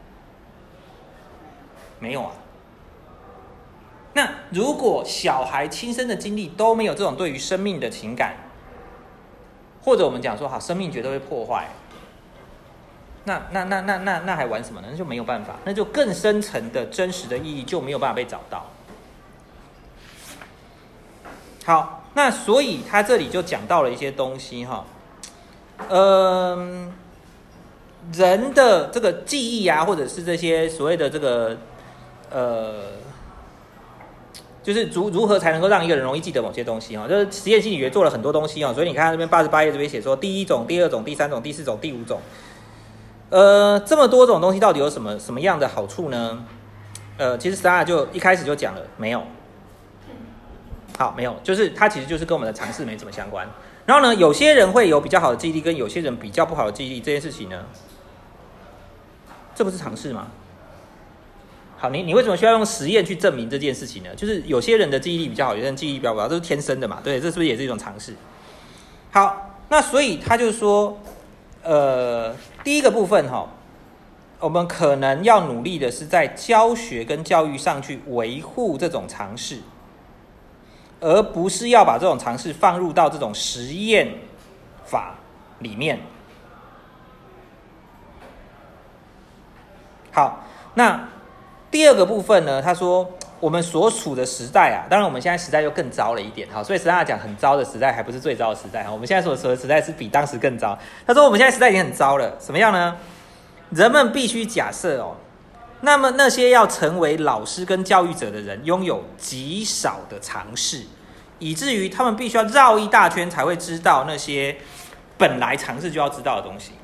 没有啊。那如果小孩亲身的经历都没有这种对于生命的情感，或者我们讲说，好，生命绝对会破坏，那还玩什么呢？那就没有办法，那就更深层的真实的意义就没有办法被找到。好，那所以他这里就讲到了一些东西哈，人的这个记忆啊，或者是这些所谓的这个就是如何才能够让一个人容易记得某些东西哈？就是实验心理学做了很多东西哈，所以你看这边88页这边写说，第一种、第二种、第三种、第四种、第五种，这么多种东西到底有什么样的好处呢？其实 Sara 就一开始就讲了，没有。好，没有，就是它其实就是跟我们的常识没怎么相关。然后呢，有些人会有比较好的记忆力，跟有些人比较不好的记忆力，这件事情呢，这不是常识吗？好，你为什么需要用实验去证明这件事情呢？就是有些人的记忆力比较好，有些人记忆力比较不好，这是天生的嘛？对，这是不是也是一种常识？好，那所以他就说，第一个部分哈，我们可能要努力的是在教学跟教育上去维护这种常识。而不是要把这种常识放入到这种实验法里面。好，那第二个部分呢？他说我们所处的时代啊，当然我们现在时代又更糟了一点。好，所以实际上讲很糟的时代，还不是最糟的时代。我们现在所处的时代是比当时更糟。他说我们现在时代已经很糟了，什么样呢？人们必须假设哦，那么那些要成为老师跟教育者的人，拥有极少的常识，以至于他们必须要绕一大圈才会知道那些本来常识就要知道的东西。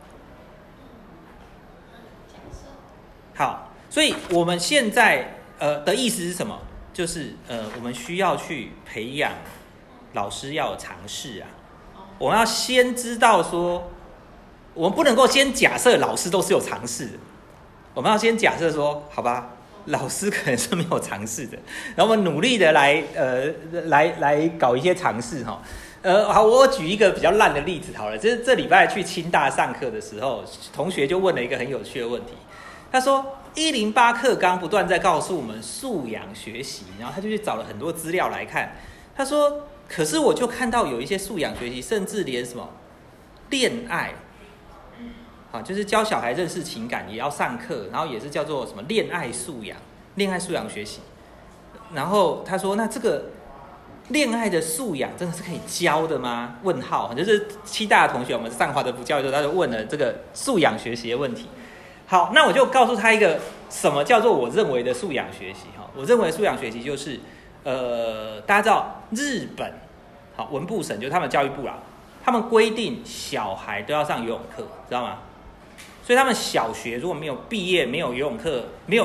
好，所以我们现在的意思是什么？就是我们需要去培养老师要有常识啊。我们要先知道说，我们不能够先假设老师都是有常识的。我们要先假设说，好吧，老师可能是没有常识的，然后我们努力的来搞一些常识哈。好，我举一个比较烂的例子好了，就是这礼拜去清大上课的时候，同学就问了一个很有趣的问题，他说108课纲不断在告诉我们素养学习，然后他就去找了很多资料来看，他说，可是我就看到有一些素养学习，甚至连什么恋爱。啊，就是教小孩认识情感也要上课，然后也是叫做什么恋爱素养学习。然后他说，那这个恋爱的素养真的是可以教的吗？问号，就是七大的同学，我们上华德福教育的时候，他就问了这个素养学习的问题。好，那我就告诉他一个什么叫做我认为的素养学习哈。我认为的素养学习就是大家知道日本好文部省就是他们教育部啦，他们规定小孩都要上游泳课，知道吗？所以他们小学如果没有毕业，没有游泳课，没有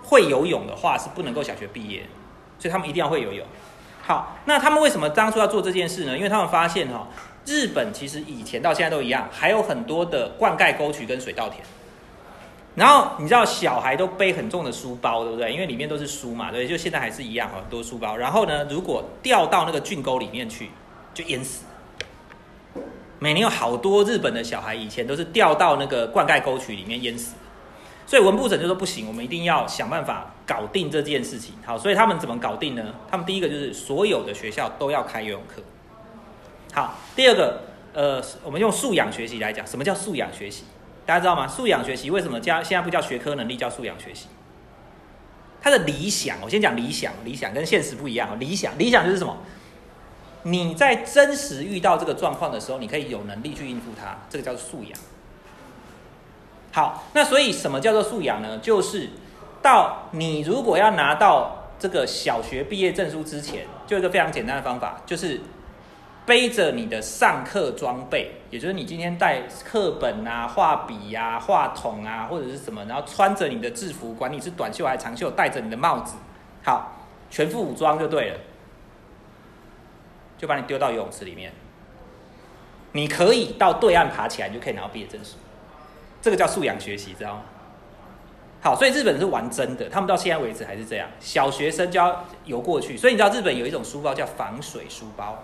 会游泳的话是不能够小学毕业，所以他们一定要会游泳。好，那他们为什么当初要做这件事呢？因为他们发现日本其实以前到现在都一样，还有很多的灌溉沟渠跟水稻田。然后你知道小孩都背很重的书包，对不对？因为里面都是书嘛，对，就现在还是一样很多书包。然后呢，如果掉到那个郡沟里面去，就淹死。每年有好多日本的小孩以前都是掉到那个灌溉沟渠里面淹死。所以文部省就说不行，我们一定要想办法搞定这件事情。好，所以他们怎么搞定呢？他们第一个就是所有的学校都要开游泳课。好，第二个，我们用素养学习来讲，什么叫素养学习？大家知道吗？素养学习为什么现在不叫学科能力，叫素养学习？它的理想，我先讲理想，理想跟现实不一样。理想就是什么？你在真实遇到这个状况的时候，你可以有能力去应付它，这个叫做素养。好，那所以什么叫做素养呢？就是到你如果要拿到这个小学毕业证书之前，就有一个非常简单的方法，就是背着你的上课装备，也就是你今天带课本啊、画笔啊、话筒啊，或者是什么，然后穿着你的制服，管你是短袖还是长袖，戴着你的帽子，好，全副武装就对了，就把你丢到游泳池里面。你可以到对岸爬起来，你就可以拿到毕业证书。这个叫素养学习，知道吗？好，所以日本是玩真的，他们到现在为止还是这样，小学生就要游过去。所以你知道日本有一种书包叫防水书包，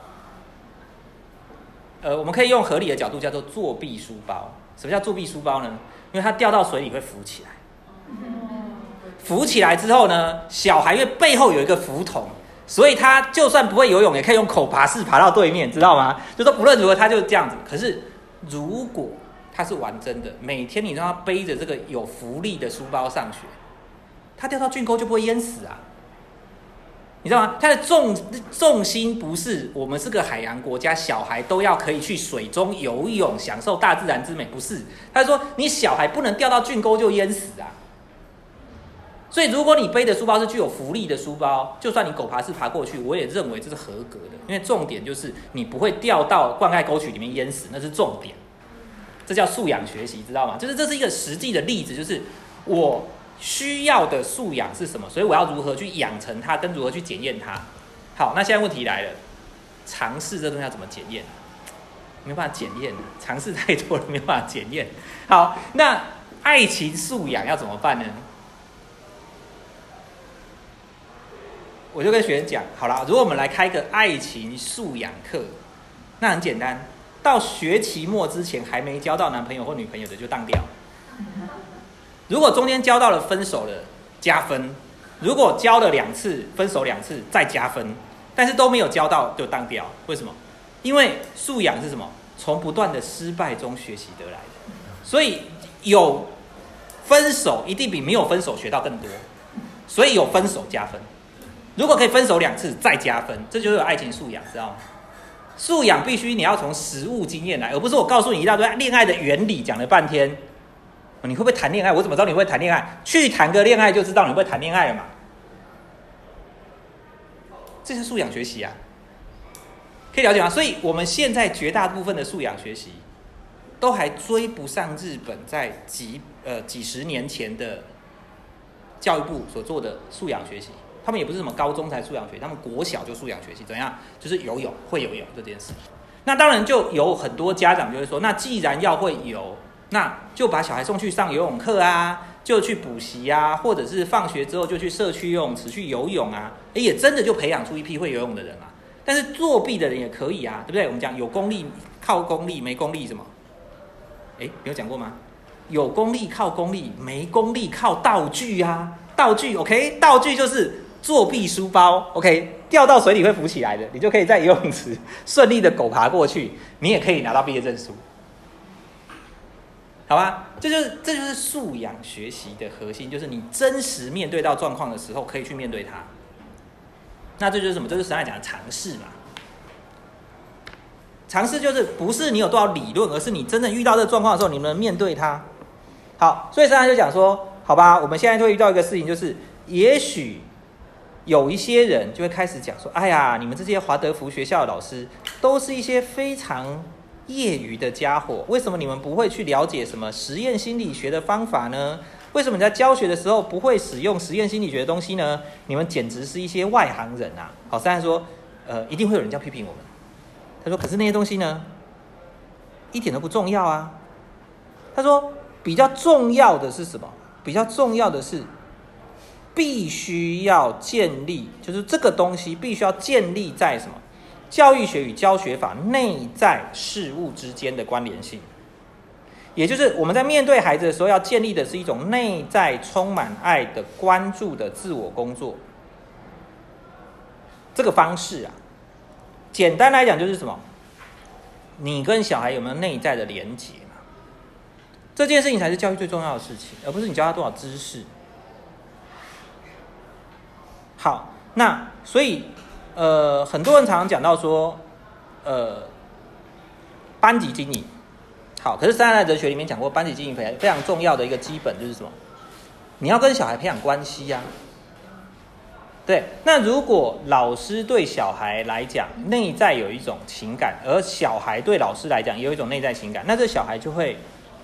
我们可以用合理的角度叫做作弊书包。什么叫作弊书包呢？因为它掉到水里会浮起来，浮起来之后呢，小孩因为背后有一个浮筒，所以他就算不会游泳，也可以用口爬式爬到对面，知道吗？就说不论如何，他就这样子。可是如果他是玩真的，每天你让他背着这个有浮力的书包上学，他掉到郡沟就不会淹死啊！你知道吗？他的重心不是我们是个海洋国家，小孩都要可以去水中游泳，享受大自然之美，不是？他说你小孩不能掉到郡沟就淹死啊！所以如果你背的书包是具有浮力的书包，就算你狗爬式爬过去，我也认为这是合格的，因为重点就是你不会掉到灌溉沟渠里面淹死，那是重点。这叫素养学习，知道吗？就是这是一个实际的例子，就是我需要的素养是什么，所以我要如何去养成它，跟如何去检验它。好，那现在问题来了，尝试这东西要怎么检验？没有办法检验，尝试太多了，没有办法检验。好，那爱情素养要怎么办呢？我就跟学生讲，好啦，如果我们来开个爱情素养课，那很简单。到学期末之前还没交到男朋友或女朋友的就当掉。如果中间交到了分手了加分，如果交了2次分手2次再加分，但是都没有交到就当掉。为什么？因为素养是什么？从不断的失败中学习得来的。所以有分手一定比没有分手学到更多，所以有分手加分。如果可以分手2次再加分，这就是有爱情素养，知道吗？素养必须你要从实务经验来，而不是我告诉你一大堆恋爱的原理讲了半天。你会不会谈恋爱？我怎么知道你会谈恋爱？去谈个恋爱就知道你会谈恋爱了嘛。这是素养学习啊，可以了解吗？所以我们现在绝大部分的素养学习都还追不上日本在几十年前的教育部所做的素养学习。他们也不是什么高中才素养学习，他们国小就素养学习，怎样？就是游泳，会游泳这件事。那当然就有很多家长就会说，那既然要会游，那就把小孩送去上游泳课啊，就去补习啊，或者是放学之后就去社区游泳池去游泳啊，也真的就培养出一批会游泳的人啊。但是作弊的人也可以啊，对不对？我们讲有功力靠功力，没功力什么？没有讲过吗？有功力靠功力，没功力靠道具啊。道具 OK， 道具就是作弊书包 OK， 掉到水里会浮起来的，你就可以在游泳池顺利的狗爬过去，你也可以拿到毕业证书，好吧？这就是素养学习的核心，就是你真实面对到状况的时候可以去面对它。那这就是什么？这就是神来讲的尝试嘛。尝试就是不是你有多少理论，而是你真正遇到这个状况的时候，你能面对它。好，所以神来就讲说，好吧，我们现在就会遇到一个事情，就是也许有一些人就会开始讲说，哎呀，你们这些华德福学校的老师都是一些非常业余的家伙，为什么你们不会去了解什么实验心理学的方法呢？ 为什么你在教学的时候不会使用实验心理学的东西呢？你们简直是一些外行人啊！好，虽然说一定会有人这样批评我们。他说，可是那些东西呢，一点都不重要啊。他说，比较重要的是什么？比较重要的是，必须要建立，就是这个东西必须要建立在什么？教育学与教学法内在事物之间的关联性。也就是我们在面对孩子的时候，要建立的是一种内在充满爱的关注的自我工作。这个方式啊，简单来讲就是什么？你跟小孩有没有内在的连结嘛？这件事情才是教育最重要的事情，而不是你教他多少知识。好，那所以很多人常常讲到说，班级经营。好，可是三代哲学里面讲过，班级经营非常重要的一个基本就是什么？你要跟小孩培养关系啊。对，那如果老师对小孩来讲内在有一种情感，而小孩对老师来讲也有一种内在情感，那这小孩就会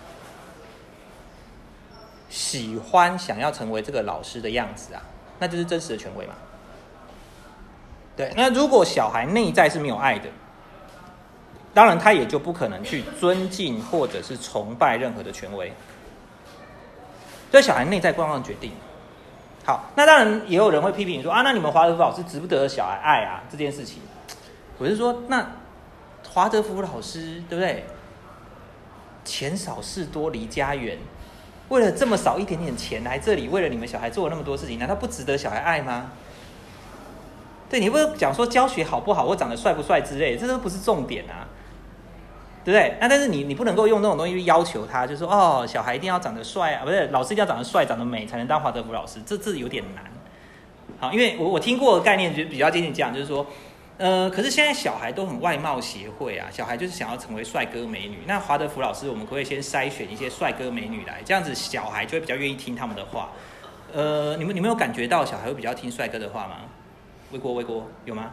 喜欢想要成为这个老师的样子啊，那就是真实的权威嘛。对，那如果小孩内在是没有爱的，当然他也就不可能去尊敬或者是崇拜任何的权威。所以小孩内在状况决定。好，那当然也有人会批评说啊，那你们华德福老师值不得小孩爱啊这件事情。我是说，那华德福老师对不对？钱少事多离家远，为了这么少一点点钱来这里，为了你们小孩做了那么多事情，难道不值得小孩爱吗？对，你不是讲说教学好不好，或长得帅不帅之类的，这都不是重点啊，对不对？那但是你不能够用那种东西去要求他，就是说哦，小孩一定要长得帅啊，不是，老师一定要长得帅、长得美才能当华德福老师，这有点难。好，因为我听过的概念就比较接近这样，就是说，可是现在小孩都很外貌协会啊，小孩就是想要成为帅哥美女。那华德福老师，我们可不可以先筛选一些帅哥美女来，这样子小孩就会比较愿意听他们的话。你们有感觉到小孩会比较听帅哥的话吗？魏国有吗？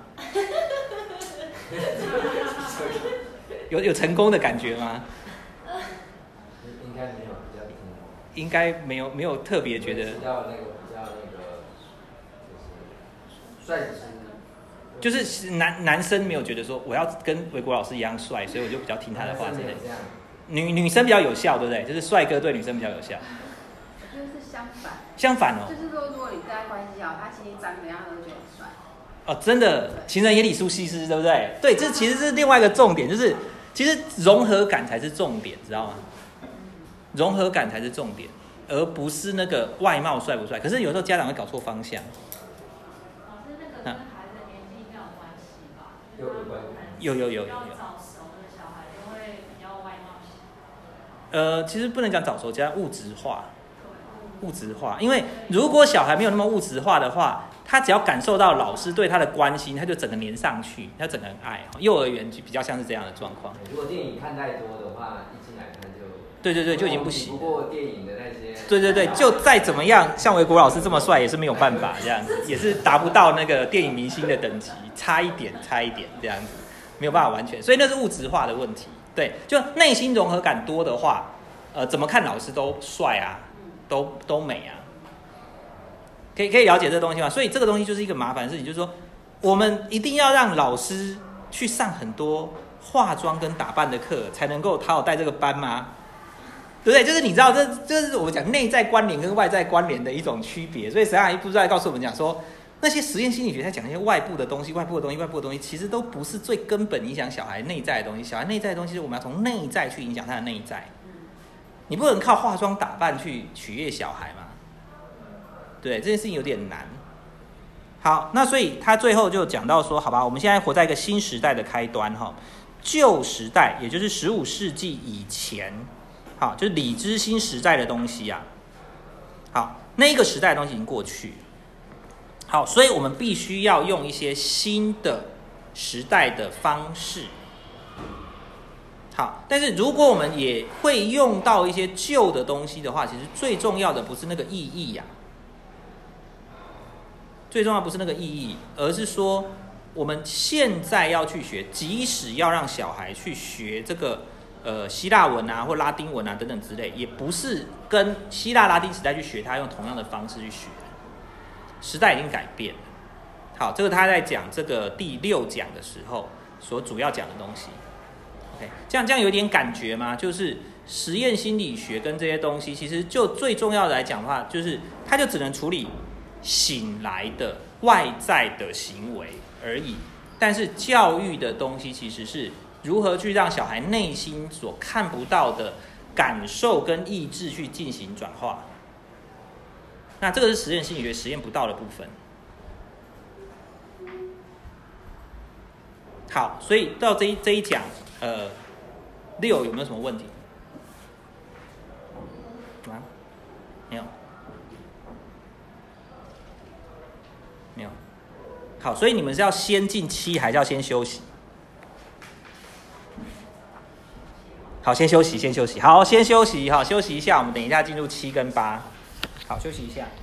有成功的感觉吗？ 应该没有比较听。 应该没有特别觉得。 比较帅的就是男生没有觉得说我要跟维国老师一样帅，所以我就比较听他的话之类的。女生比较有效，对不对？就是帅哥对女生比较有效。 我觉得是相反。 相反哦。 就是说，如果你跟他关系好，他其实长怎样都觉得很帅。 哦，真的，情人眼里出西施，对不对？对，这其实是另外一个重点，就是其实融合感才是重点，知道吗？融合感才是重点，而不是那个外貌帅不帅。可是有时候家长会搞错方向。 老师，那个跟孩子的年纪应该有关系吧？ 有关系。 有。 比较早熟的小孩就会比较外貌型。 其实不能讲早熟，加物质化。物质化，因为如果小孩没有那么物质化的话，他只要感受到老师对他的关心，他就整个黏上去，他整个很爱。幼儿园比较像是这样的状况。 如果电影看太多的话，一进来看就对，就已经不行。 不过电影的那些。 对，就再怎么样，像维国老师这么帅也是没有办法，这样子也是达不到那个电影明星的等级，差一点这样子，没有办法完全。所以那是物质化的问题。对，就内心融合感多的话，怎么看老师都帅啊。都美啊，可以了解这个东西吗？所以这个东西就是一个麻烦的事情，就是说我们一定要让老师去上很多化妆跟打扮的课，才能够好好带这个班吗？对不对？就是你知道，这是我们讲内在关联跟外在关联的一种区别。所以沈阿姨不是在告诉我们讲说，那些实验心理学在讲那些外部的东西，其实都不是最根本影响小孩内在的东西。小孩内在的东西，我们要从内在去影响他的内在。你不能靠化妆打扮去取悦小孩嘛？对，这件事情有点难。好，那所以他最后就讲到说，好吧，我们现在活在一个新时代的开端哈，旧时代也就是15世纪以前，好，就是理知新时代的东西啊。好，那一个时代的东西已经过去。好，所以我们必须要用一些新的时代的方式。好，但是如果我们也会用到一些旧的东西的话，其实最重要的不是那个意义呀，最重要不是那个意义，而是说我们现在要去学，即使要让小孩去学这个希腊文啊或拉丁文啊等等之类，也不是跟希腊拉丁时代去学它用同样的方式去学，时代已经改变了。好，这个他在讲这个第6讲的时候所主要讲的东西。OK， 这样有点感觉吗？就是实验心理学跟这些东西，其实就最重要的来讲的话，就是它就只能处理醒来的外在的行为而已。但是教育的东西其实是如何去让小孩内心所看不到的感受跟意志去进行转化。那这个是实验心理学实验不到的部分。好，所以到这一讲，6有没有什么问题？啊，没有，没有。好，所以你们是要先进7，还是要先休息？好，先休息，先休息。好，先休息，好，休息一下。我们等一下进入7跟8。好，休息一下。